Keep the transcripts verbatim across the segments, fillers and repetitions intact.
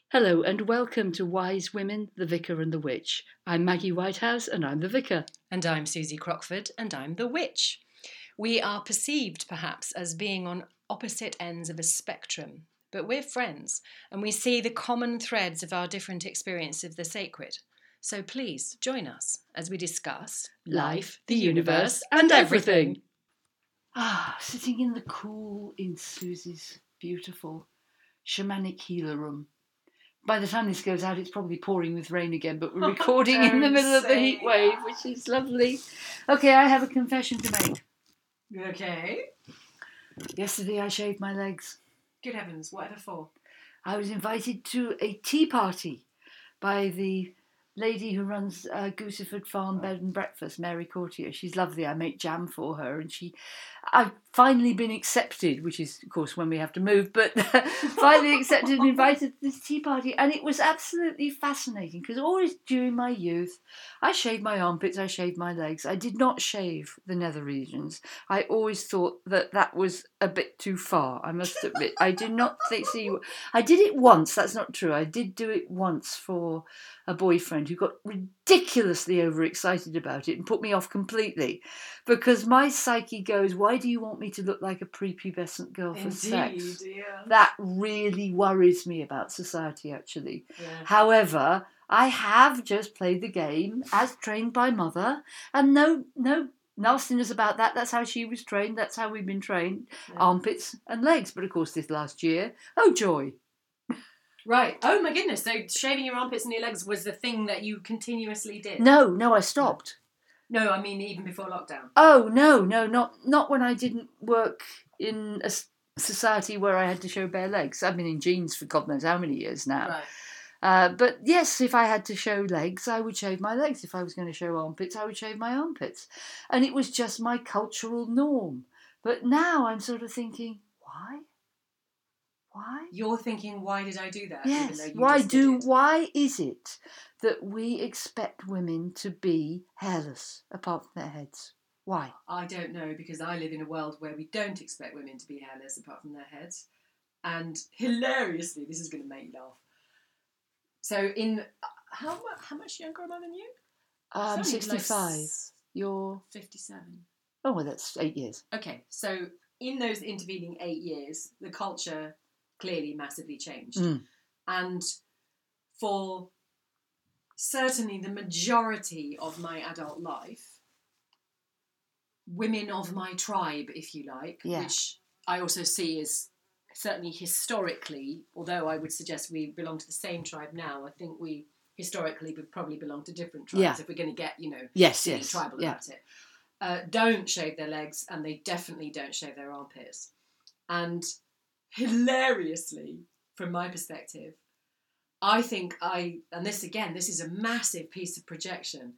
Hello and welcome to Wise Women, the Vicar and the Witch. I'm Maggie Whitehouse and I'm the Vicar. And I'm Susie Crockford and I'm the Witch. We are perceived perhaps as being on opposite ends of a spectrum, but we're friends and we see the common threads of our different experience of the sacred. So please join us as we discuss life, the universe, and everything. Ah, sitting in the cool in Susie's beautiful shamanic healer room. By the time this goes out, it's probably pouring with rain again, but we're recording in the middle of the heat wave, which is lovely. Okay, I have a confession to make. Okay. Yesterday I shaved my legs. Good heavens, whatever for? I was invited to a tea party by the lady who runs uh, Gooseford Farm Bed and Breakfast, Mary Courtier. She's lovely. I make jam for her, and she, I've finally been accepted, which is, of course, when we have to move, but finally accepted and invited to this tea party, and it was absolutely fascinating, because always during my youth, I shaved my armpits, I shaved my legs. I did not shave the nether regions. I always thought that that was a bit too far, I must admit. I did not think, see, I did it once, that's not true. I did do it once for a boyfriend who got ridiculously overexcited about it and put me off completely, because my psyche goes, why do you want me to look like a prepubescent girl for Indeed, sex? Yeah. That really worries me about society, actually. Yeah. However, I have just played the game as trained by mother, and no no nastiness about that. That's how she was trained. That's how we've been trained. Yeah. Armpits and legs. But of course this last year, oh joy. Right. Oh my goodness. So shaving your armpits and your legs was the thing that you continuously did? No, no, I stopped. No, I mean even before lockdown. Oh no, no, not not when I didn't work in a society where I had to show bare legs. I've been in jeans for God knows how many years now. Right. Uh, but yes, if I had to show legs, I would shave my legs. If I was going to show armpits, I would shave my armpits. And it was just my cultural norm. But now I'm sort of thinking, why? Why? You're thinking, why did I do that? Yes. Even though you why just do? did it? Why is it that we expect women to be hairless apart from their heads? Why? I don't know, because I live in a world where we don't expect women to be hairless apart from their heads. And hilariously, this is going to make you laugh. So in how much how much younger am I than you? I'm It's only sixty-five. like You're fifty-seven. Oh, well, that's eight years. Okay, so in those intervening eight years, the culture clearly massively changed. Mm. And for certainly the majority of my adult life, women of my tribe, if you like, Yeah. which I also see as certainly historically, although I would suggest we belong to the same tribe now, I think we historically would probably belong to different tribes Yeah. if we're going to get, you know, Yes, silly yes, tribal yeah. about it. Uh, don't shave their legs, and they definitely don't shave their armpits. And hilariously, from my perspective, I think I, and this again, this is a massive piece of projection,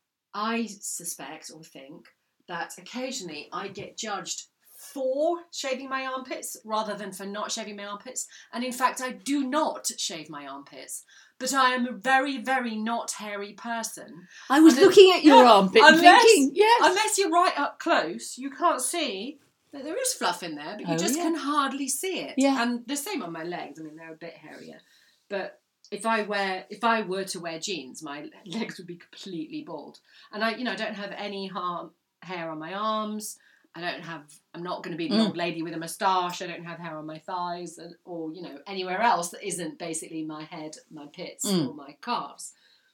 I suspect or think that occasionally I get judged for shaving my armpits rather than for not shaving my armpits. And in fact, I do not shave my armpits. But I am a very, very not hairy person. I was And then- looking at your Yeah, armpit unless- thinking, yes. Unless you're right up close, you can't see that there is fluff in there, but you Oh, just yeah. can hardly see it. Yeah. And the same on my legs. I mean, they're a bit hairier. But if I wear, if I were to wear jeans, my legs would be completely bald. And I, you know, I don't have any har- hair on my arms. I don't have, I'm not going to be the Mm. old lady with a moustache. I don't have hair on my thighs or, you know, anywhere else that isn't basically my head, my pits, Mm. or my calves.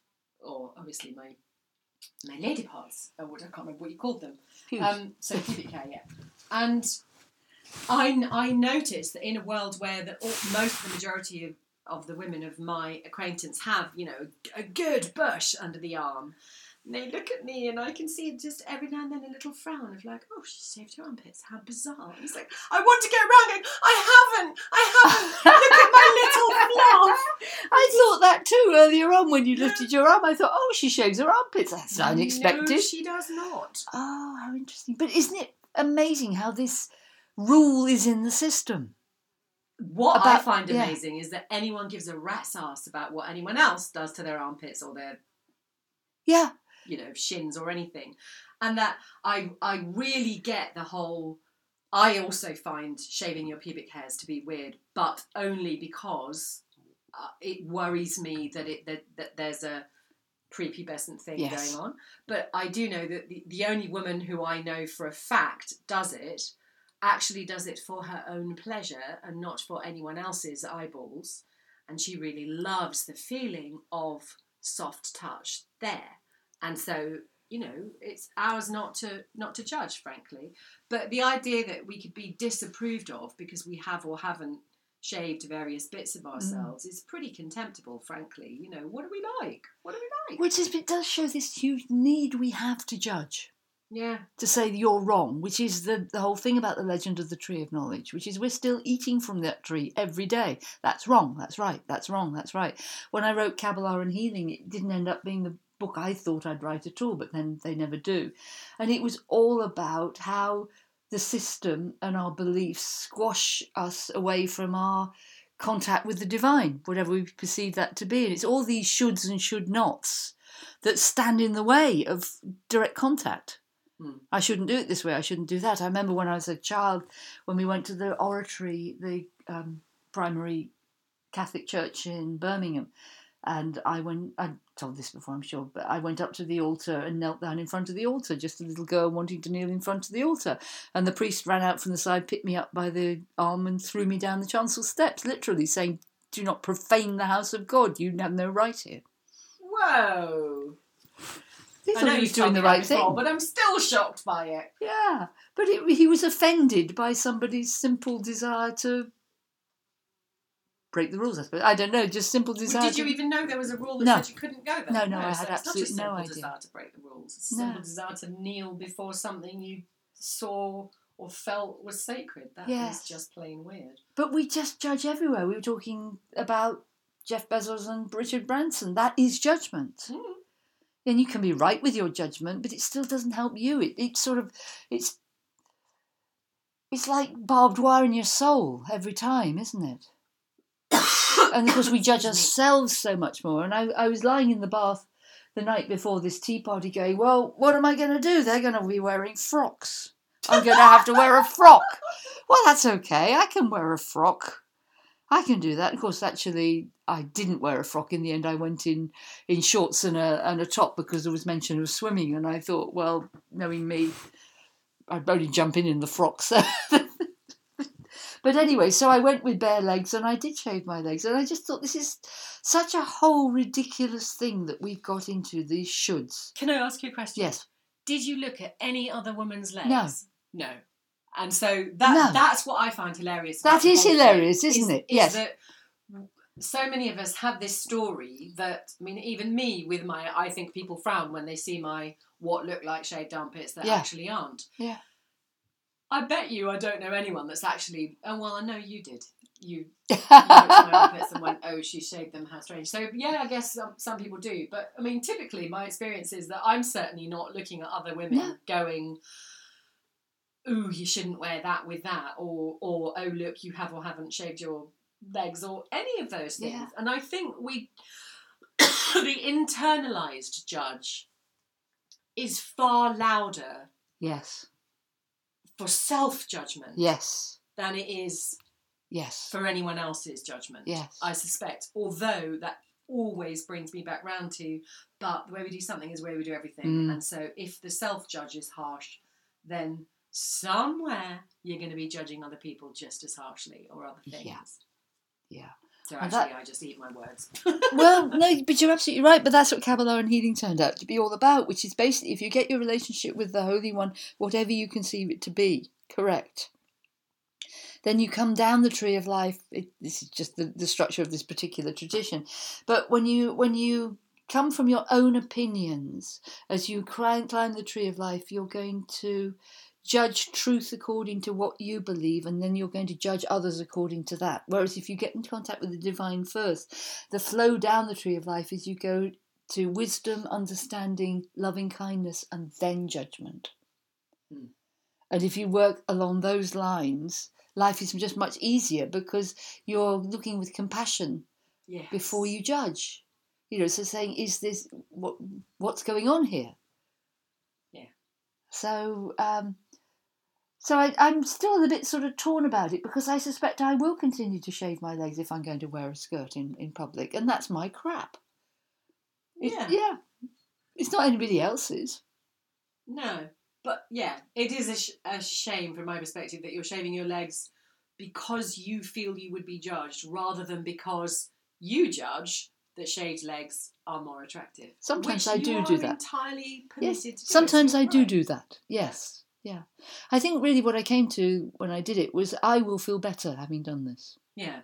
Or obviously my my lady parts, or what I can't remember what you called them. Huge. Um, so pubic hair, yeah. And I, I noticed that in a world where the, all, most of the majority of, of the women of my acquaintance have, you know, a good bush under the arm, and they look at me and I can see just every now and then a little frown of like, oh, she shaved her armpits. How bizarre. And it's like, I want to go around going, I haven't, I haven't. Look at my little fluff. I thought that too earlier on when you Yeah. lifted your arm. I thought, oh, she shaves her armpits. That's unexpected. No, she does not. Oh, how interesting. But isn't it amazing how this rule is in the system? What I About- find yeah. amazing is that anyone gives a rat's ass about what anyone else does to their armpits or their, Yeah. you know, shins or anything. And that I I really get the whole, I also find shaving your pubic hairs to be weird, but only because uh, it worries me that it that, that there's a prepubescent thing Yes. going on. But I do know that the, the only woman who I know for a fact does it actually does it for her own pleasure and not for anyone else's eyeballs. And she really loves the feeling of soft touch there. And so, you know, it's ours not to not to judge, frankly. But the idea that we could be disapproved of because we have or haven't shaved various bits of ourselves mm. is pretty contemptible, frankly. You know, what do we like? What do we like? Which is, it does show this huge need we have to judge. Yeah. To say you're wrong, which is the, the whole thing about the legend of the tree of knowledge, which is we're still eating from that tree every day. That's wrong, that's right, that's wrong, that's right. When I wrote Kabbalah and Healing, it didn't end up being the book I thought I'd write at all, but then they never do. And it was all about how the system and our beliefs squash us away from our contact with the divine, whatever we perceive that to be. And it's all these shoulds and should nots that stand in the way of direct contact. I shouldn't do it this way, I shouldn't do that. I remember when I was a child, when we went to the oratory, the um, primary Catholic church in Birmingham, and I went, I told this before I'm sure, but I went up to the altar and knelt down in front of the altar, just a little girl wanting to kneel in front of the altar. And the priest ran out from the side, picked me up by the arm and threw me down the chancel steps, literally saying, "Do not profane the house of God, you have no right here." Whoa. He I know he was doing doing the right before, thing, but I'm still shocked by it. Yeah, but it, he was offended by somebody's simple desire to break the rules. I suppose I don't know, just simple desire. Well, did you to... even know there was a rule that no. said you couldn't go there? No, no, no I so had it's absolutely not no just a simple idea. Desire to break the rules. It's a simple no. desire to kneel before something you saw or felt was sacred. That yes. is just plain weird. But we just judge everywhere. We were talking about Jeff Bezos and Richard Branson. That is judgment. Mm. And you can be right with your judgment, but it still doesn't help you. It, it's sort of, it's, it's like barbed wire in your soul every time, isn't it? And of course we judge ourselves so much more. And I, I was lying in the bath the night before this tea party going, well, what am I going to do? They're going to be wearing frocks. I'm going to have to wear a frock. Well, that's okay. I can wear a frock. I can do that. Of course, actually, I didn't wear a frock in the end. I went in, in shorts and a and a top because there was mention of swimming. And I thought, well, knowing me, I'd only jump in in the frock. So. But anyway, so I went with bare legs and I did shave my legs. And I just thought this is such a whole ridiculous thing that we've got into, these shoulds. Can I ask you a question? Yes. Did you look at any other woman's legs? No. No. And so that no. that's what I find hilarious. That is hilarious, thing, isn't is, it? Yes. Is that so many of us have this story that, I mean, even me with my, I think people frown when they see my what look like shaved armpits that yeah. actually aren't. Yeah. I bet you I don't know anyone that's actually, oh, well, I know you did. You, you looked at my armpits and went, oh, she shaved them, how strange. So, yeah, I guess some, some people do. But, I mean, typically my experience is that I'm certainly not looking at other women no. going, ooh, you shouldn't wear that with that, or, or oh, look, you have or haven't shaved your legs, or any of those things. Yeah. And I think we, the internalised judge is far louder. Yes. For self-judgment. Yes. Than it is. Yes. For anyone else's judgment. Yes. I suspect. Although that always brings me back round to, but the way we do something is the way we do everything. Mm. And so if the self-judge is harsh, then somewhere you're going to be judging other people just as harshly, or other things. Yeah. Yeah. So actually, that... I just eat my words. Well, no, but you're absolutely right. But that's what Kabbalah and healing turned out to be all about, which is basically if you get your relationship with the Holy One, whatever you conceive it to be, correct, then you come down the tree of life. It, this is just the, the structure of this particular tradition. But when you when you come from your own opinions, as you climb, climb the tree of life, you're going to judge truth according to what you believe, and then you're going to judge others according to that. Whereas if you get in contact with the divine first, the flow down the tree of life is you go to wisdom, understanding, loving kindness, and then judgment. Hmm. And if you work along those lines, life is just much easier because you're looking with compassion yes. before you judge. You know, so saying, is this, what, what's going on here? Yeah. So, um, So I, I'm still a bit sort of torn about it because I suspect I will continue to shave my legs if I'm going to wear a skirt in, in public, and that's my crap. It, Yeah. yeah. It's not anybody else's. No. But yeah, it is a, sh- a shame from my perspective that you're shaving your legs because you feel you would be judged rather than because you judge that shaved legs are more attractive. Sometimes which I do you do are that. entirely permitted Yes. to do. Sometimes so I do right. do that. Yes. Yeah. I think really what I came to when I did it was I will feel better having done this. Yeah.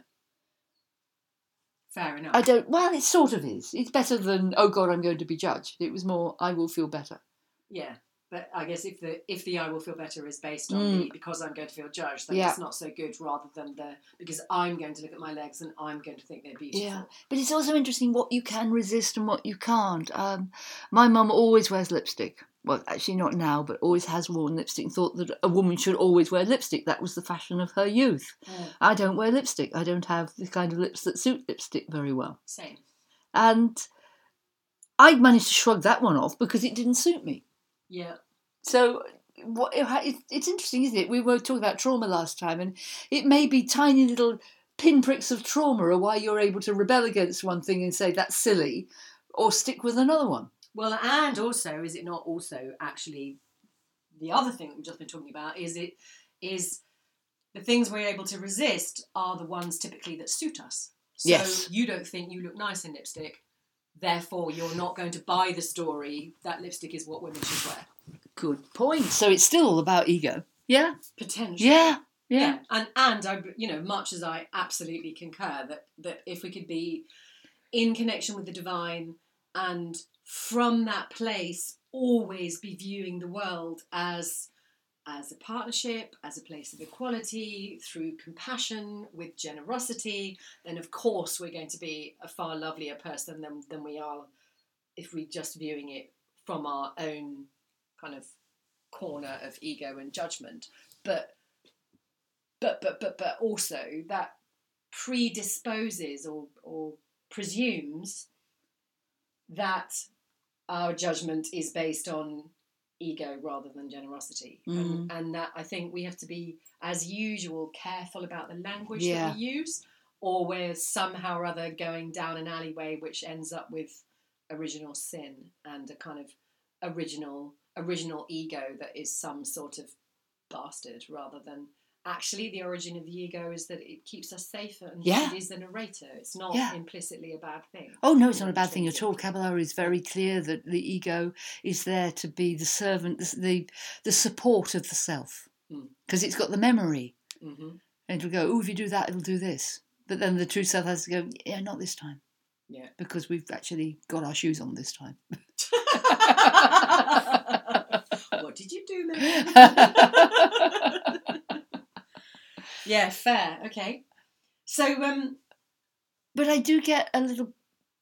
Fair enough. I don't. Well, it sort of is. It's better than oh God, I'm going to be judged. It was more I will feel better. Yeah. But I guess if the if the I will feel better is based on Mm. the because I'm going to feel judged, then Yeah. it's not so good rather than the because I'm going to look at my legs and I'm going to think they're beautiful. Yeah, but it's also interesting what you can resist and what you can't. Um, my mum always wears lipstick. Well, actually not now, but always has worn lipstick and thought that a woman should always wear lipstick. That was the fashion of her youth. Mm. I don't wear lipstick. I don't have the kind of lips that suit lipstick very well. Same. And I managed to shrug that one off because it didn't suit me. Yeah. So what, it, it's interesting, isn't it? We were talking about trauma last time, and it may be tiny little pinpricks of trauma are why you're able to rebel against one thing and say that's silly, or stick with another one. Well, and also, is it not also actually the other thing we've just been talking about? Is it is the things we're able to resist are the ones typically that suit us. So Yes. you don't think you look nice in lipstick, therefore you're not going to buy the story that lipstick is what women should wear. Good point. So it's still all about ego. Yeah. Potentially. Yeah. Yeah. Yeah, and and I, you know, much as I absolutely concur that that if we could be in connection with the divine and from that place always be viewing the world as as a partnership, as a place of equality, through compassion, with generosity, then of course we're going to be a far lovelier person than than we are if we're just viewing it from our own kind of corner of ego and judgment. But But but but but also that predisposes or or presumes that our judgment is based on ego rather than generosity, Mm. and, and that I think we have to be, as usual, careful about the language Yeah. that we use, or we're somehow or other going down an alleyway which ends up with original sin and a kind of original original ego that is some sort of bastard rather than. Actually, the origin of the ego is that it keeps us safer and Yeah. it is the narrator. It's not Yeah. implicitly a bad thing. Oh, no, it's not a bad thing at all. Kabbalah is very clear that the ego is there to be the servant, the the, the support of the self. Because Mm. it's got the memory. Mm-hmm. And it'll go, oh, if you do that, it'll do this. But then the true self has to go, yeah, not this time. Yeah. Because we've actually got our shoes on this time. What did you do, man? Yeah, fair. Okay. So, um, But I do get a little.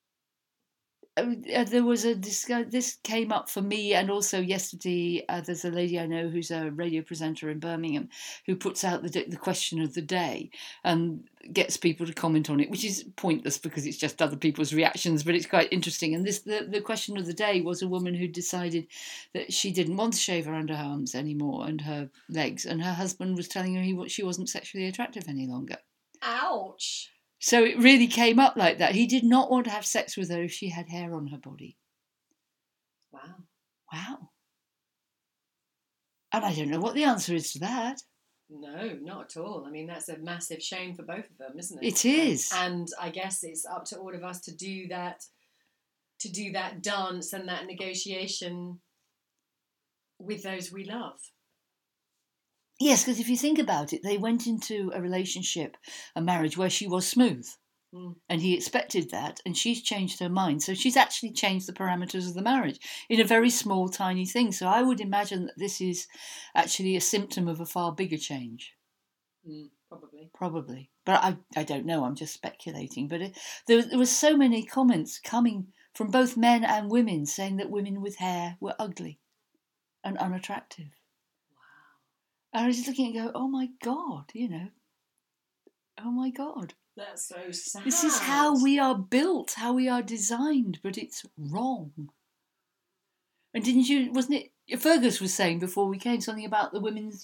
Uh, there was a discuss. This came up for me, and also yesterday. Uh, there's a lady I know who's a radio presenter in Birmingham, who puts out the the question of the day and gets people to comment on it, which is pointless because it's just other people's reactions. But it's quite interesting. And this the, the question of the day was a woman who decided that she didn't want to shave her underarms anymore and her legs, and her husband was telling her he she wasn't sexually attractive any longer. ouch. So it really came up like that. He did not want to have sex with her if she had hair on her body. Wow. Wow. And I don't know what the answer is to that. No, not at all. I mean, that's a massive shame for both of them, isn't it? It is. And, and I guess it's up to all of us to do that, to do that dance and that negotiation with those we love. Yes, because if you think about it, they went into a relationship, a marriage where she was smooth. Mm. And he expected that, and she's changed her mind. So she's actually changed the parameters of the marriage in a very small, tiny thing. So I would imagine that this is actually a symptom of a far bigger change. Mm, probably. Probably. But I, I don't know, I'm just speculating. But it, there, there were so many comments coming from both men and women saying that women with hair were ugly and unattractive. And I was just looking and go, oh my God, you know, oh my God. That's so sad. This is how we are built, how we are designed, but it's wrong. And didn't you, wasn't it, Fergus was saying before we came something about the women's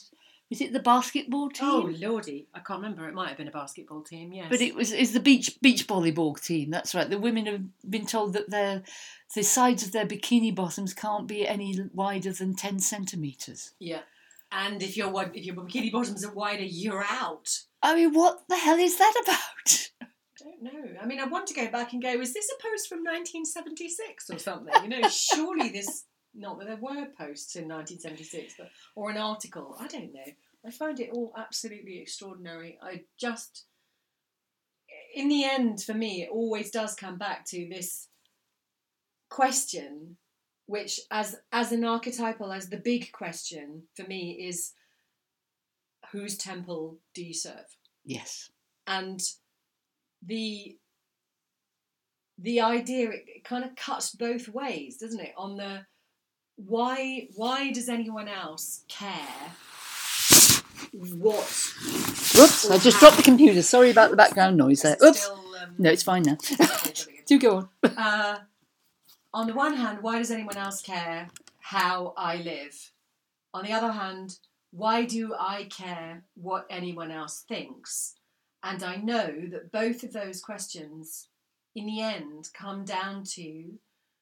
Was it the basketball team? Oh, lordy. I can't remember. It might have been a basketball team, yes. But it was is the beach beach volleyball team. That's right. The women have been told that their the sides of their bikini bottoms can't be any wider than ten centimetres. Yeah. And if, your if your bikini bottoms are wider, you're out. I mean, what the hell is that about? I don't know. I mean, I want to go back and go, is this a post from nineteen seventy-six or something? You know, surely this... Not that there were posts in nineteen seventy-six, but or an article. I don't know. I find it all absolutely extraordinary. I just, in the end, for me, it always does come back to this question, which, as as an archetypal, as the big question for me, is whose temple do you serve? Yes. And the the idea, it, it kind of cuts both ways, doesn't it? On the Why why does anyone else care what... Whoops, I just dropped the computer. Sorry about the background noise there. Oops. Still, um, No, it's fine now. okay, Do go on. uh, on the one hand, why does anyone else care how I live? On the other hand, why do I care what anyone else thinks? And I know that both of those questions, in the end, come down to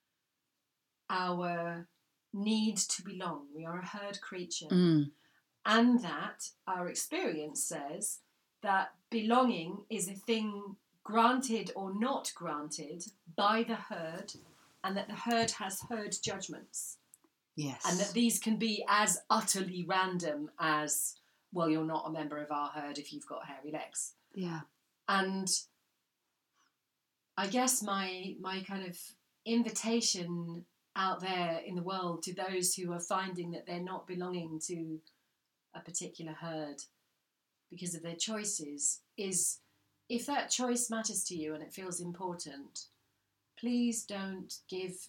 our need to belong. We are a herd creature. Mm. And that our experience says that belonging is a thing granted or not granted by the herd, and that the herd has herd judgments. Yes. And that these can be as utterly random as, well, you're not a member of our herd if you've got hairy legs. Yeah. And I guess my my kind of invitation out there in the world to those who are finding that they're not belonging to a particular herd because of their choices is, if that choice matters to you and it feels important, please don't give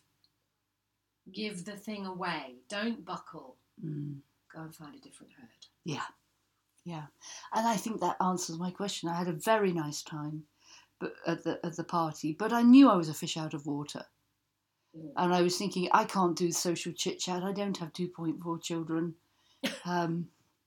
give the thing away. Don't buckle. Mm. Go and find a different herd. Yeah. Yeah. And I think that answers my question. I had a very nice time but at the at the party, but I knew I was a fish out of water. Mm. And I was thinking, I can't do social chit-chat. I don't have two point four children. Um,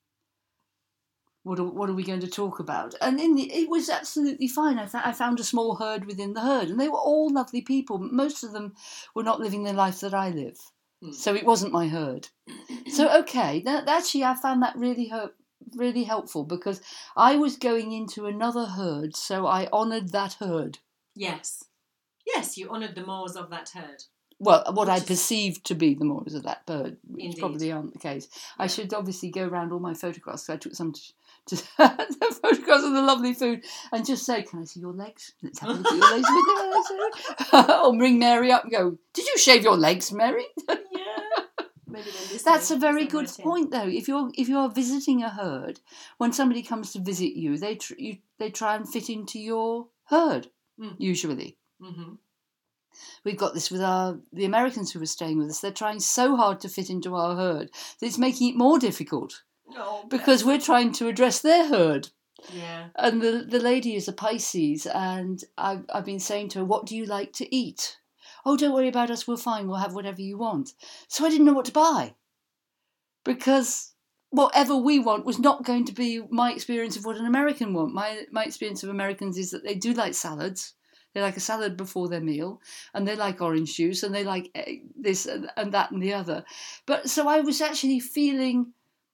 what, are, what are we going to talk about? And in the, it was absolutely fine. I, th- I found a small herd within the herd, and they were all lovely people. Most of them were not living the life that I live. Mm. So it wasn't my herd. So, okay, that, actually I found that really hurt, really helpful, because I was going into another herd, so I honoured that herd. Yes. Yes, you honoured the mores of that herd. Well, what Which I is... perceived to be the mores of that bird, which Indeed. Probably aren't the case. Yeah. I should obviously go around all my photographs. So I took some to, to the photographs of the lovely food and just say, "Can I see your legs? Let's have a look at your legs with you." Or ring Mary up and go, "Did you shave your legs, Mary?" Yeah. Maybe That's a very good point, though. If you're if you're visiting a herd, when somebody comes to visit you, they tr- you, they try and fit into your herd, mm. usually. Mm-hmm. We've got this with our the Americans who were staying with us. They're trying so hard to fit into our herd that it's making it more difficult. Oh, because we're trying to address their herd. Yeah. And the the lady is a Pisces, and I've, I've been saying to her, "What do you like to eat?" "Oh, don't worry about us, we're fine, we'll have whatever you want." So I didn't know what to buy. Because whatever we want was not going to be my experience of what an American want. My my experience of Americans is that they do like salads. They like a salad before their meal, and they like orange juice, and they like this and, and that and the other. But so I was actually feeling...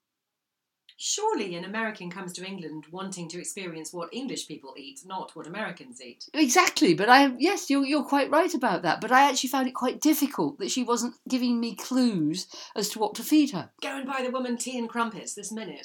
Surely an American comes to England wanting to experience what English people eat, not what Americans eat. Exactly, but I yes, you're, you're quite right about that. But I actually found it quite difficult that she wasn't giving me clues as to what to feed her. Go and buy the woman tea and crumpets this minute.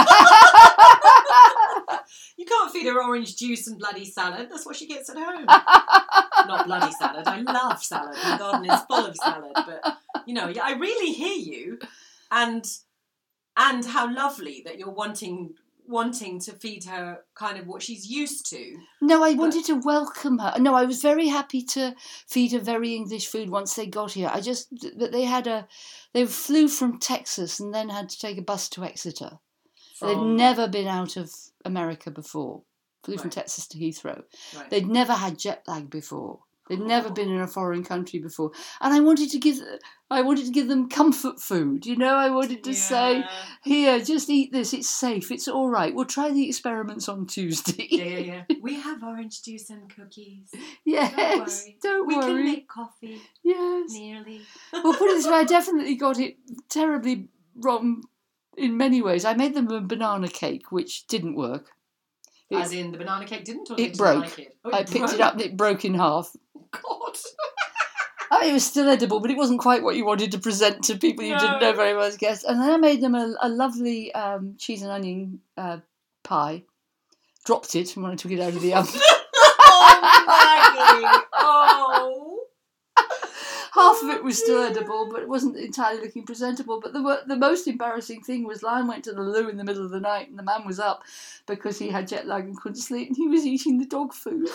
You can't feed her orange juice and bloody salad. That's what she gets at home. Not bloody salad. I love salad. My garden is full of salad. But, you know, I really hear you. And and how lovely that you're wanting wanting to feed her kind of what she's used to. No, I but... wanted to welcome her. No, I was very happy to feed her very English food once they got here. I just, that they had a, they flew from Texas and then had to take a bus to Exeter. From... They'd never been out of America before. Flew right. from Texas to Heathrow. Right. They'd never had jet lag before. They'd never been in a foreign country before, and I wanted to give, I wanted to give them comfort food. You know, I wanted to Yeah. say, here, just eat this. It's safe. It's all right. We'll try the experiments on Tuesday. Yeah, yeah, yeah. We have orange juice and cookies. Yes, Don't worry. don't we worry. can make coffee. Yes. Nearly. Well, put it this way, I definitely got it terribly wrong in many ways. I made them a banana cake, which didn't work. It, As in the banana cake didn't, or it they didn't broke. like it? Oh, I it picked broke. it up and it broke in half. God. I mean, it was still edible, but it wasn't quite what you wanted to present to people you No. didn't know very well as guests. And then I made them a, a lovely um, cheese and onion uh, pie. Dropped it when I took it out of the oven. Oh, Maggie. Oh. Half of it was still edible, but it wasn't entirely looking presentable. But the the most embarrassing thing was Lion went to the loo in the middle of the night, and the man was up because he had jet lag and couldn't sleep, and he was eating the dog food.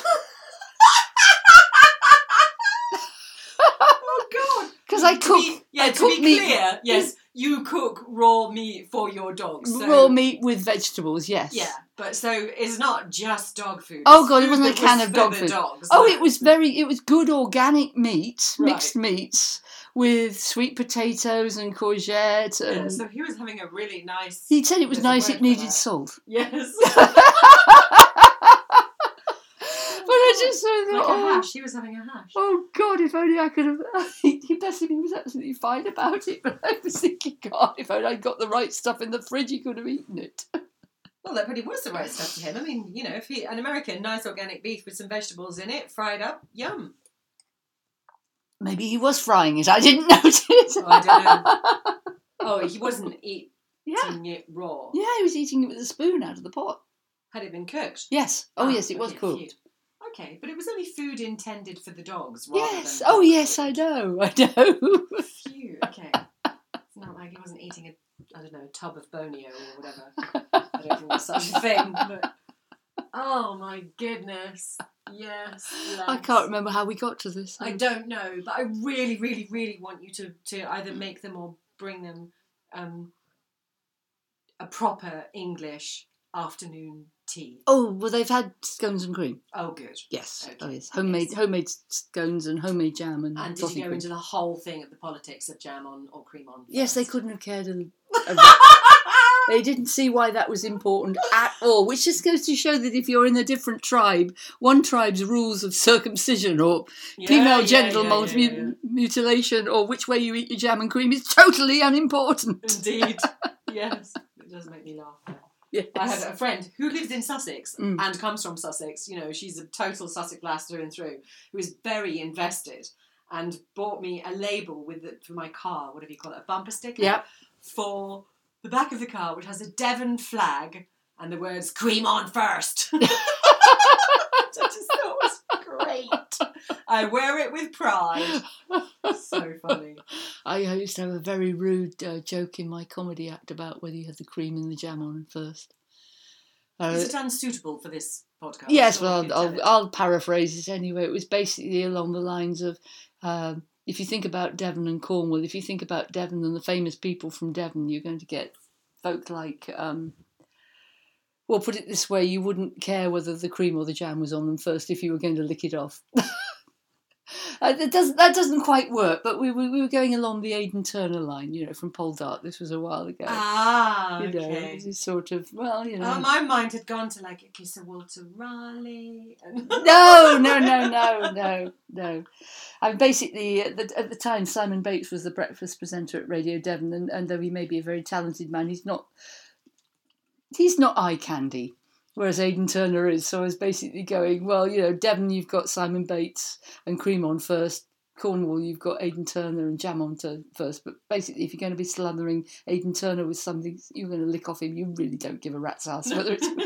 Oh, God. Because I To cook, be- yeah, I to cook be meat, clear, yes, you cook raw meat for your dogs. So, raw meat with vegetables. Yes. Yeah, but so it's not just dog food. Oh It's God, it food wasn't a that can was of for dog the food. Dogs, Oh, no. it was very, it was good organic meat, Right. mixed meats with sweet potatoes and courgette. Yeah, And so he was having a really nice. he said it was there's a nice. word It for needed that. salt. Yes. But I just thought, Like a oh, hash. He was having a hash. oh God, if only I could have. He bless him, he was absolutely fine about it. But I was thinking, God, if only I'd got the right stuff in the fridge, he could have eaten it. Well, that probably was the right stuff to him. I mean, you know, if he an American, nice organic beef with some vegetables in it, fried up, yum. Maybe he was frying it. I didn't notice. Oh, I don't know. Oh, he wasn't eating Yeah, it raw. yeah, he was eating it with a spoon out of the pot. Had it been cooked? Yes. Oh, Ah, yes, it was okay, cooked. phew. Okay, but it was only food intended for the dogs. Rather Yes. Than Oh, dog yes, food. I know. I know. Phew. Okay. It's not like he wasn't eating a, I don't know, tub of bonio or whatever. I don't think there's such a thing. But oh my goodness. Yes. I Les. can't remember how we got to this. I don't know, but I really, really, really want you to, to either make them or bring them um, a proper English afternoon tea. Oh, well, they've had scones and cream. Oh, good. Yes. Okay. Oh, yes. Homemade, Yes. homemade scones and homemade jam and. And did frothy you go cream. into the whole thing of the politics of jam on or cream on? Yes, they first? couldn't have cared. A, a, they didn't see why that was important at all, which just goes to show that if you're in a different tribe, one tribe's rules of circumcision or Yeah, female yeah, genital yeah, mul- yeah, yeah. mutilation or which way you eat your jam and cream is totally unimportant. Indeed. Yes. It does make me laugh. Yes. I had a friend who lives in Sussex Mm. and comes from Sussex. You know, she's a total Sussex lass through and through, who is very invested and bought me a label with it for my car, whatever you call it, a bumper sticker, Yep. for the back of the car, which has a Devon flag and the words "cream on first." I just thought it was great. I wear it with pride. So funny. I used to have a very rude uh, joke in my comedy act about whether you had the cream and the jam on first. Uh, Is it unsuitable for this podcast? Yes, Or well, you I'll, tell it? I'll, I'll paraphrase it anyway. It was basically along the lines of, um, if you think about Devon and Cornwall, if you think about Devon and the famous people from Devon, you're going to get folk like, um, well, put it this way, you wouldn't care whether the cream or the jam was on them first if you were going to lick it off. Uh, that doesn't that doesn't quite work, but we, we we were going along the Aidan Turner line, you know, from Poldark. This was a while ago. Ah, you know, okay. this is sort of, well, you know. Oh, my mind had gone to like a kiss of Walter Raleigh. And No, no, no, no, no, no. I mean, basically, at the, at the time, Simon Bates was the breakfast presenter at Radio Devon, and, and though he may be a very talented man, he's not. He's not eye candy, whereas Aidan Turner is. So I was basically going, well, you know, Devon, you've got Simon Bates and cream on first. Cornwall, you've got Aidan Turner and jam on to first. But basically, if you're going to be slathering Aidan Turner with something you're going to lick off him, you really don't give a rat's ass whether it's.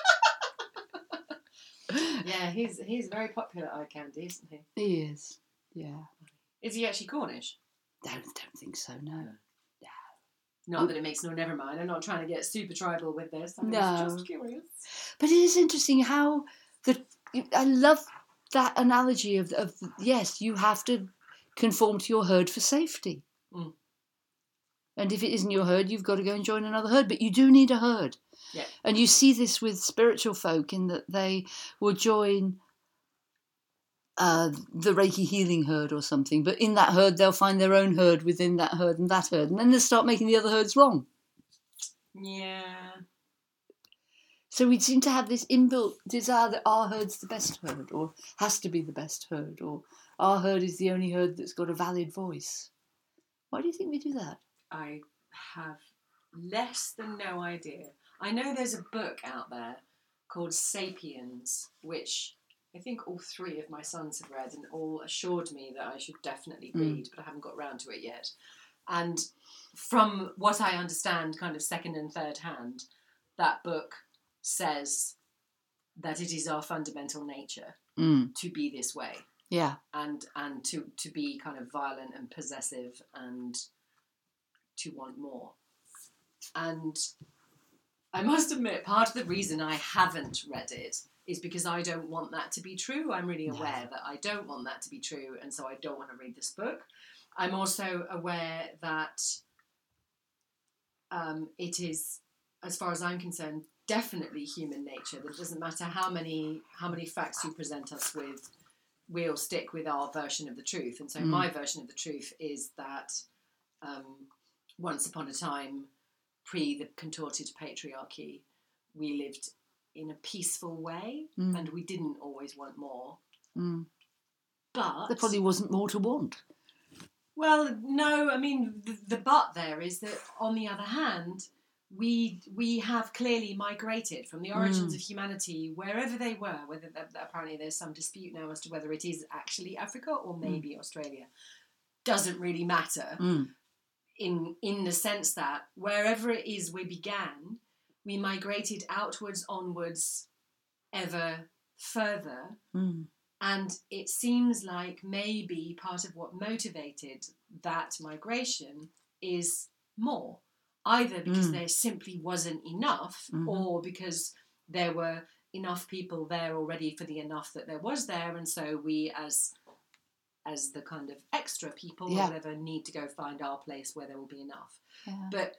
Yeah, he's he's very popular eye candy, isn't he? He is, yeah. Is he actually Cornish? I don't, don't think so, no. Not that it makes no, never mind. I'm not trying to get super tribal with this. I'm No. just curious. But it is interesting how the I love that analogy of of yes, you have to conform to your herd for safety. Mm. And if it isn't your herd, you've got to go and join another herd. But you do need a herd. Yeah. And you see this with spiritual folk in that they will join uh, the Reiki healing herd or something, but in that herd they'll find their own herd within that herd and that herd, and then they'll start making the other herds wrong. Yeah. So we seem to have this inbuilt desire that our herd's the best herd, or has to be the best herd, or our herd is the only herd that's got a valid voice. Why do you think we do that? I have less than no idea. I know there's a book out there called Sapiens, which I think all three of my sons have read and all assured me that I should definitely read, mm. but I haven't got round to it yet. And from what I understand, kind of second and third hand, that book says that it is our fundamental nature mm. to be this way. Yeah. And and to, to be kind of violent and possessive and to want more. And I must admit, part of the reason I haven't read it is because I don't want that to be true. I'm really aware no. that I don't want that to be true, and so I don't want to read this book. I'm also aware that um, it is, as far as I'm concerned, definitely human nature. That it doesn't matter how many how many facts you present us with, we'll stick with our version of the truth. And so mm. my version of the truth is that um, once upon a time, pre the contorted patriarchy, we lived in a peaceful way mm. and we didn't always want more. Mm. But there probably wasn't more to want. Well, no, I mean, the, the but there is that, on the other hand, we we have clearly migrated from the origins mm. of humanity, wherever they were, whether that, that apparently there's some dispute now as to whether it is actually Africa or maybe mm. Australia. Doesn't really matter mm. in in the sense that wherever it is we began, we migrated outwards, onwards, ever further. Mm. And it seems like maybe part of what motivated that migration is more. Either because mm. there simply wasn't enough, mm-hmm. or because there were enough people there already for the enough that there was there, and so we as as the kind of extra people yeah. or whatever need to go find our place where there will be enough. Yeah. But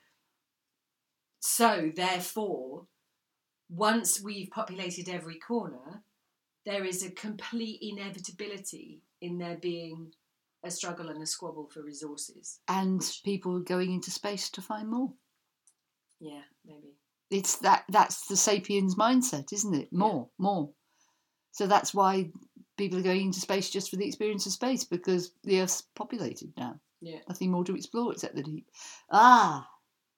so therefore, once we've populated every corner, there is a complete inevitability in there being a struggle and a squabble for resources. And which, people going into space to find more. Yeah, maybe. It's that that's the sapiens mindset, isn't it? More, yeah. more. So that's why people are going into space just for the experience of space, because the Earth's populated now. Yeah. Nothing more to explore except the deep. Ah.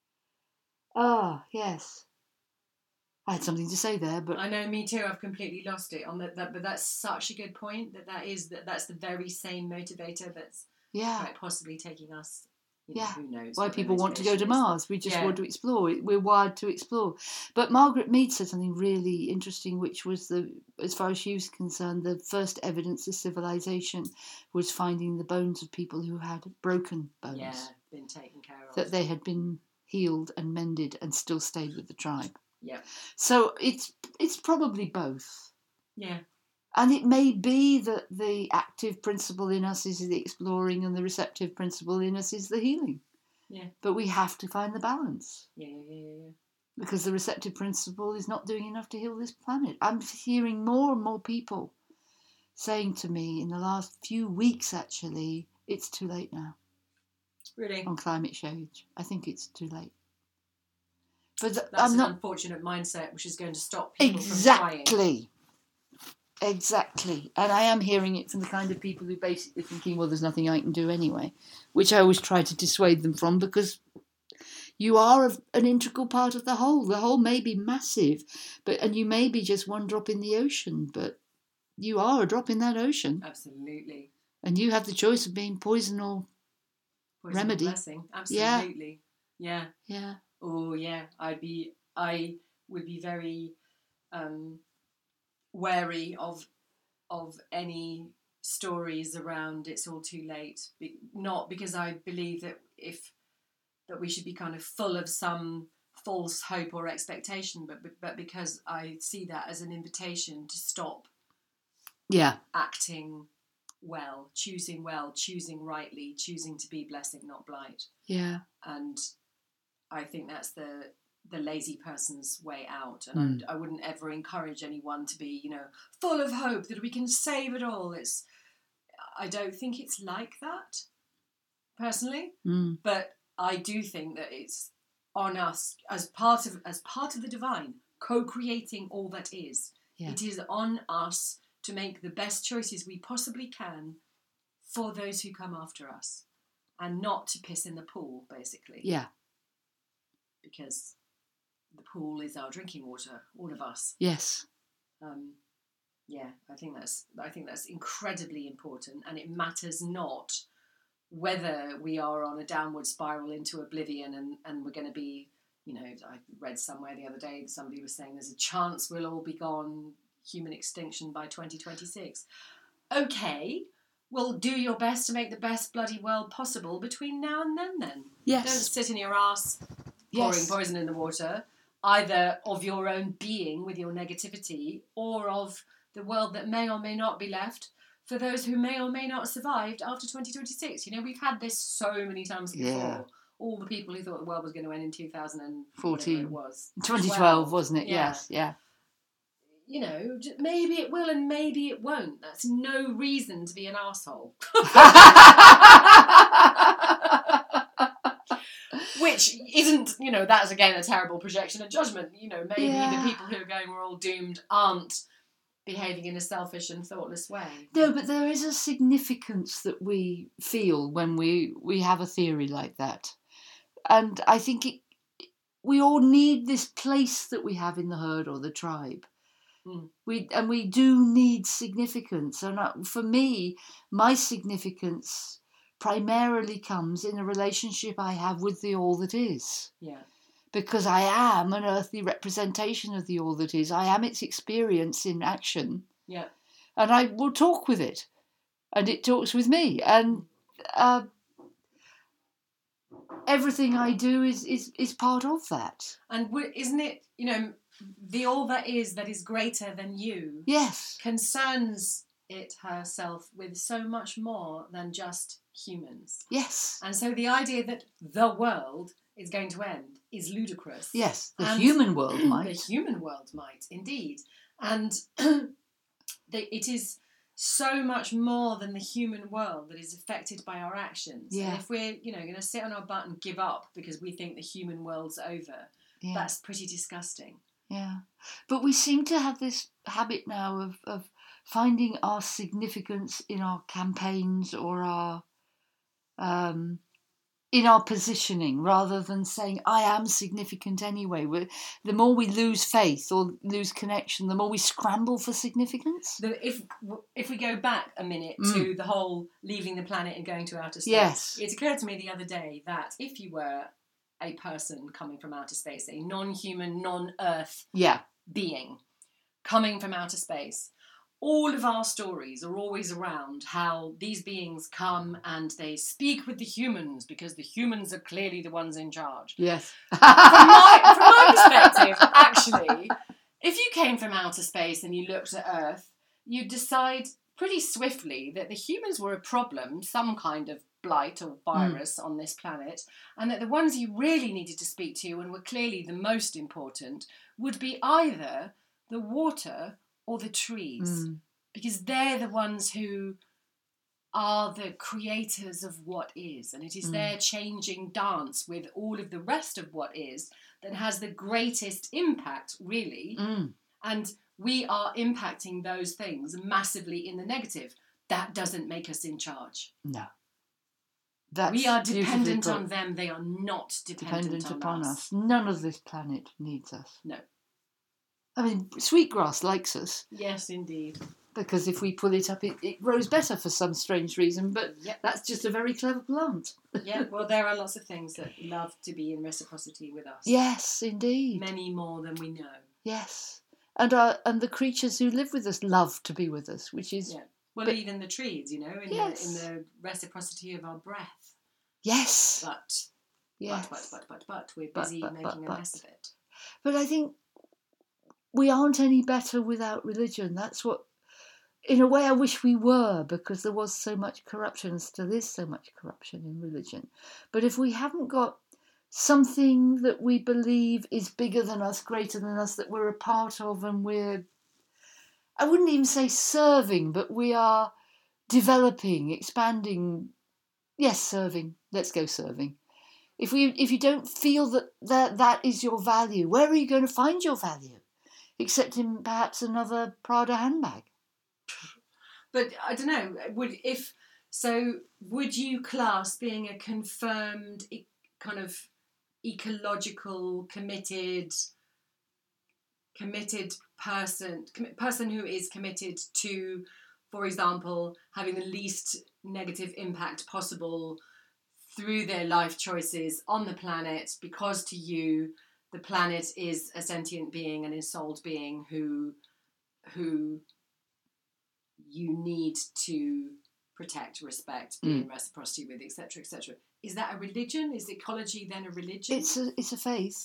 Ah, yes. I had something to say there, but I know, me too. I've completely lost it on that. that but that's such a good point. That that is that that's the very same motivator that's yeah, quite possibly taking us. You know, yeah, who knows? Why people want to go to is. Mars? We just yeah. want to explore. We're wired to explore. But Margaret Mead said something really interesting, which was the, as far as she was concerned, the first evidence of civilization was finding the bones of people who had broken bones. Yeah, been taken care of. That they had been healed and mended and still stayed with the tribe. Yeah. So it's it's probably both. Yeah. And it may be that the active principle in us is the exploring and the receptive principle in us is the healing. Yeah. But we have to find the balance. Yeah, yeah, yeah, yeah. Because the receptive principle is not doing enough to heal this planet. I'm hearing more and more people saying to me in the last few weeks, actually, it's too late now. Really? On climate change. I think it's too late. But th- That's I'm an not unfortunate mindset which is going to stop people exactly. from trying. Exactly. And I am hearing it from the kind of people who basically thinking, well, there's nothing I can do anyway, which I always try to dissuade them from, because you are a, an integral part of the whole. The whole may be massive, but and you may be just one drop in the ocean, but you are a drop in that ocean. Absolutely. And you have the choice of being poison or poison remedy. Or blessing. Absolutely. Yeah. Yeah. Yeah. Oh yeah, I'd be. I would be very um, wary of of any stories around "it's all too late." Be, not because I believe that if that we should be kind of full of some false hope or expectation, but but because I see that as an invitation to stop. Yeah. Acting well, choosing well, choosing rightly, choosing to be blessing, not blight. Yeah. And I think that's the the lazy person's way out. And Mm. I, I wouldn't ever encourage anyone to be, you know, full of hope that we can save it all. It's, I don't think it's like that, personally. Mm. But I do think that it's on us as part of as part of the divine, co-creating all that is. Yeah. It is on us to make the best choices we possibly can for those who come after us, and not to piss in the pool, basically. Yeah. Because the pool is our drinking water, all of us. Yes. Um, yeah, I think that's I think that's incredibly important, and it matters not whether we are on a downward spiral into oblivion and, and we're going to be, you know, I read somewhere the other day somebody was saying there's a chance we'll all be gone, human extinction by twenty twenty-six. Okay, well, do your best to make the best bloody world possible between now and then then. Yes. Don't sit in your ass pouring Yes. poison in the water, either of your own being with your negativity or of the world that may or may not be left for those who may or may not have survived after twenty twenty-six. You know, we've had this so many times before. Yeah. All the people who thought the world was going to end in two thousand fourteen. It was. twenty twelve, twelve. wasn't it? Yeah. Yes. Yeah. You know, j- maybe it will and maybe it won't. That's no reason to be an arsehole. Which isn't, you know, that's again a terrible projection of judgment. You know, maybe Yeah. the people who are going, we're all doomed, aren't behaving in a selfish and thoughtless way. No, but there is a significance that we feel when we, we have a theory like that. And I think it, we all need this place that we have in the herd or the tribe. Mm. We And we do need significance. And uh, for me, my significance primarily comes in a relationship I have with the all that is. Yeah. Because I am an earthly representation of the all that is. I am its experience in action. Yeah. And I will talk with it. And it talks with me. And uh, everything I do is, is, is part of that. And w- isn't it, you know, the all that is that is greater than you Yes. concerns it herself with so much more than just humans. Yes. And so the idea that the world is going to end is ludicrous. Yes. The And human world The might. human world might, indeed. And the, it is so much more than the human world that is affected by our actions. Yeah. And if we're, you know, going to sit on our butt and give up because we think the human world's over, Yeah. that's pretty disgusting. Yeah. But we seem to have this habit now of, of finding our significance in our campaigns or our um, in our positioning rather than saying, I am significant anyway. We're, the more we lose faith or lose connection, the more we scramble for significance. The, if if we go back a minute Mm. to the whole leaving the planet and going to outer space, Yes. it occurred to me the other day that if you were a person coming from outer space, a non-human, non-Earth Yeah. being coming from outer space, all of our stories are always around how these beings come and they speak with the humans because the humans are clearly the ones in charge. Yes. From my, from my perspective, actually, if you came from outer space and you looked at Earth, you'd decide pretty swiftly that the humans were a problem, some kind of blight or virus mm. on this planet, and that the ones you really needed to speak to and were clearly the most important would be either the water or the trees, Mm. because they're the ones who are the creators of what is, and it is Mm. their changing dance with all of the rest of what is that has the greatest impact, really. Mm. And we are impacting those things massively in the negative. That doesn't make us in charge. No. That's we are beautifully dependent put. on them. They are not dependent, Dependent on upon us. us. None of this planet needs us. No. I mean, sweetgrass likes us Yes, indeed. because if we pull it up, it, it grows better for some strange reason, but Yep. that's just a very clever plant. Yeah, well, there are lots of things that love to be in reciprocity with us. Yes, indeed. Many more than we know. Yes. And our, and the creatures who live with us love to be with us, which is... Yeah. Well, but- even the trees, you know, in, Yes. the, in the reciprocity of our breath. Yes. But, Yes. but, but, but, but, but, we're But, busy but, but, making a but. mess of it. But I think we aren't any better without religion. That's what, in a way, I wish we were, because there was so much corruption, and still is so much corruption in religion. But if we haven't got something that we believe is bigger than us, greater than us, that we're a part of, and we're, I wouldn't even say serving, but we are developing, expanding. Yes, serving. Let's go serving. If we, if you don't feel that, that that is your value, where are you going to find your value? Except in perhaps another Prada handbag. But I don't know. Would if so? Would you class being a confirmed e- kind of ecological committed committed person com- person who is committed to, for example, having the least negative impact possible through their life choices on the planet, because to you the planet is a sentient being, an ensouled being who who you need to protect, respect, be Mm. in reciprocity with, et cetera, et cetera. Is that a religion? Is ecology then a religion? It's a, it's a faith.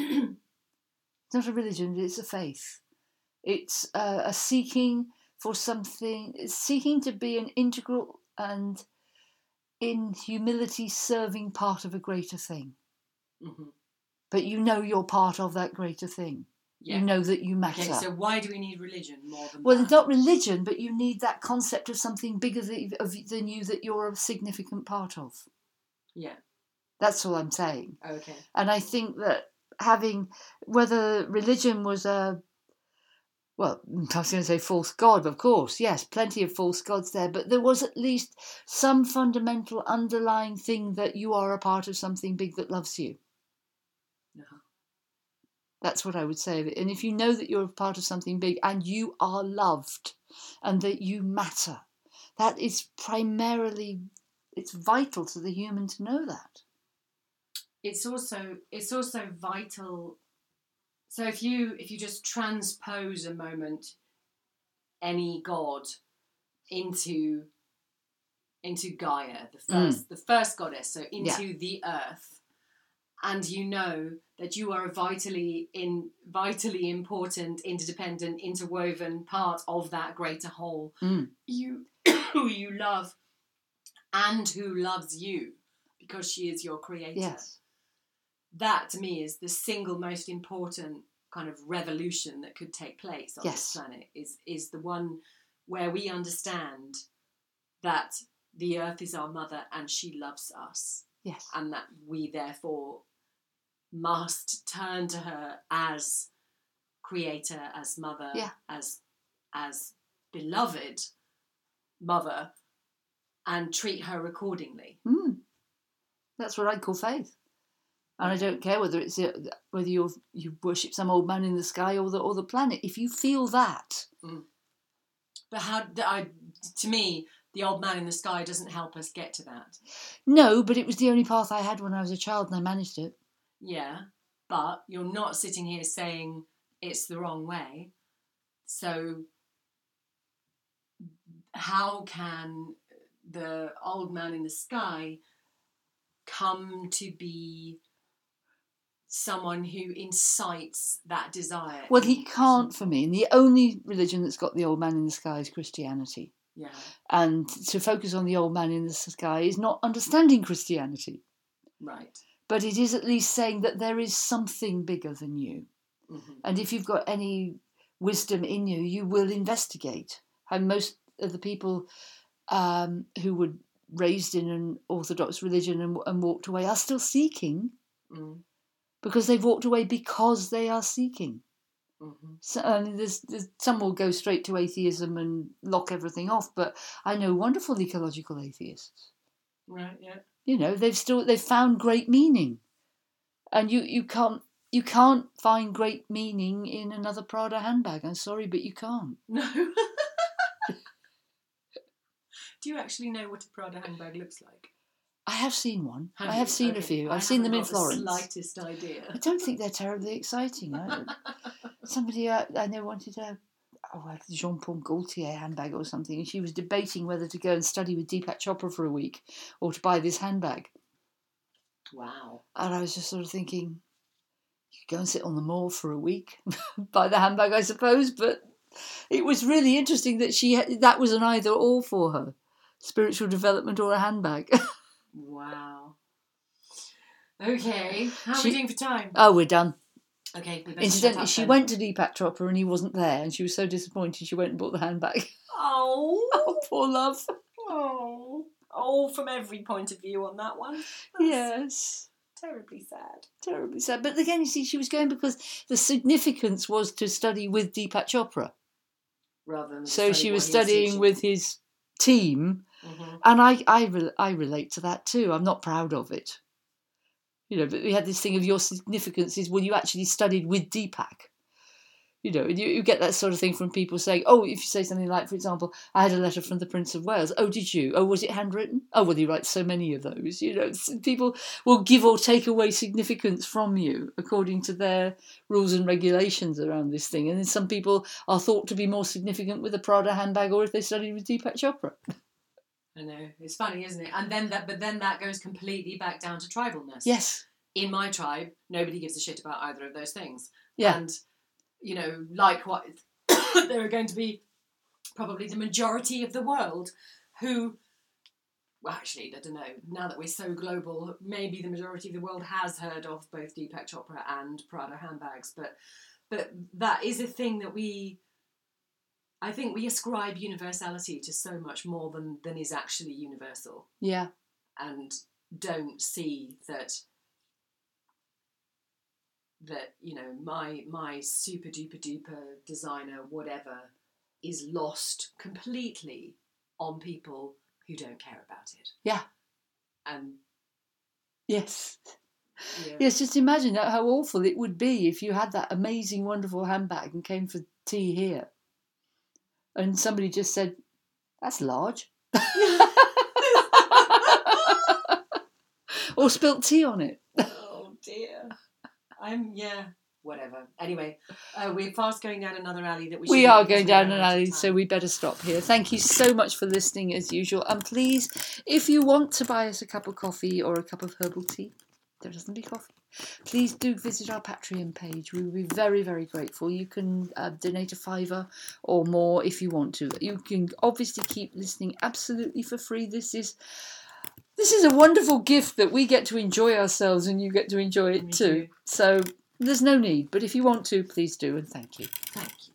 It's not a religion, it's a faith. It's uh, a seeking for something, it's seeking to be an integral and in humility serving part of a greater thing. Mm-hmm. But you know you're part of that greater thing. Yeah. You know that you matter. Okay, so why do we need religion more than well, that? it's not religion, but you need that concept of something bigger than, of, than you that you're a significant part of. Yeah. That's all I'm saying. Okay. And I think that having, whether religion was a, well, I was going to say false god, of course, yes, plenty of false gods there, but there was at least some fundamental underlying thing that you are a part of something big that loves you. Uh-huh. That's what I would say of it. And if you know that you're a part of something big and you are loved and that you matter, that is primarily, it's vital to the human to know that. It's also it's also vital. So if you if you just transpose a moment, any god, into into Gaia, the first mm. the first goddess, so into yeah. the earth, and you know that you are a vitally in vitally important, interdependent, interwoven part of that greater whole. Mm. You who you love and who loves you because she is your creator. Yes. That to me is the single most important kind of revolution that could take place on yes. this planet, is is the one where we understand that the earth is our mother and she loves us. Yes. And that we therefore must turn to her as creator, as mother, yeah. as as beloved mother, and treat her accordingly. Mm. That's what I call faith. And I don't care whether it's whether you you worship some old man in the sky or the or the planet. If you feel that, mm. but how? I, to me, the old man in the sky doesn't help us get to that. No, but it was the only path I had when I was a child, and I managed it. Yeah, but you're not sitting here saying it's the wrong way. So how can the old man in the sky come to be someone who incites that desire? Well, he can't for me. And the only religion that's got the old man in the sky is Christianity. Yeah. And to focus on the old man in the sky is not understanding Christianity. Right. But it is at least saying that there is something bigger than you. Mm-hmm. And if you've got any wisdom in you, you will investigate. And most of the people um, who were raised in an Orthodox religion and, and walked away are still seeking. Mm. Because they've walked away because they are seeking. Mm-hmm. So, I mean, there's, there's, some will go straight to atheism and lock everything off, but I know wonderful ecological atheists. Right, yeah. You know, they've still they've found great meaning, and you, you can't you can't find great meaning in another Prada handbag. I'm sorry, but you can't. No. Do you actually know what a Prada handbag looks like? I have seen one. Have I have you? seen Okay. a few. I I've seen them in got Florence. The slightest idea. I don't think they're terribly exciting. I, somebody uh, I know wanted a, oh, a Jean Paul Gaultier handbag or something, and she was debating whether to go and study with Deepak Chopra for a week or to buy this handbag. Wow. And I was just sort of thinking, you could go and sit on the moor for a week, buy the handbag, I suppose. But it was really interesting that she had, that was an either or for her, spiritual development or a handbag. Wow. Okay. How are She- we doing for time? Oh, we're done. Okay. We better shut Incidentally, up she then. went to Deepak Chopra and he wasn't there, and she was so disappointed she went and bought the handbag. Oh. Oh, poor love. Oh. Oh, from every point of view on that one. That's Yes. terribly sad. Terribly sad. But again, you see, she was going because the significance was to study with Deepak Chopra. Rather than So she was studying with his team, Mm-hmm. and I, I, re- I relate to that too. I'm not proud of it. You know, but we had this thing of your significance is, well, you actually studied with Deepak. You know, and you, you get that sort of thing from people saying, oh, if you say something like, for example, I had a letter from the Prince of Wales. Oh, did you? Oh, was it handwritten? Oh, well, he writes so many of those. You know, people will give or take away significance from you according to their rules and regulations around this thing. And then some people are thought to be more significant with a Prada handbag or if they studied with Deepak Chopra. I know. It's funny, isn't it? And then that, but then that goes completely back down to tribalness. Yes. In my tribe, nobody gives a shit about either of those things. Yeah. And, you know, likewise, there are going to be probably the majority of the world who, well, actually, I don't know, now that we're so global, maybe the majority of the world has heard of both Deepak Chopra and Prada handbags, but but that is a thing that we, I think we ascribe universality to so much more than, than is actually universal. Yeah. And don't see that that, you know, my my super duper duper designer whatever is lost completely on people who don't care about it. Yeah. And Yes. yeah. Yes, just imagine that, how awful it would be if you had that amazing, wonderful handbag and came for tea here. And somebody just said, that's large. Or spilt tea on it. Oh dear. I'm yeah. Whatever. Anyway, uh, we're fast going down another alley that we. We shouldn't are because going we're down running an out of alley, time. so we better stop here. Thank you so much for listening as usual. And please, if you want to buy us a cup of coffee or a cup of herbal tea, there doesn't be coffee, please do visit our Patreon page. We will be very, very grateful. You can uh, donate a fiver or more if you want to. You can obviously keep listening absolutely for free. This is this is a wonderful gift that we get to enjoy ourselves and you get to enjoy it Me too. too. So there's no need, but if you want to, please do, and thank you. Thank you.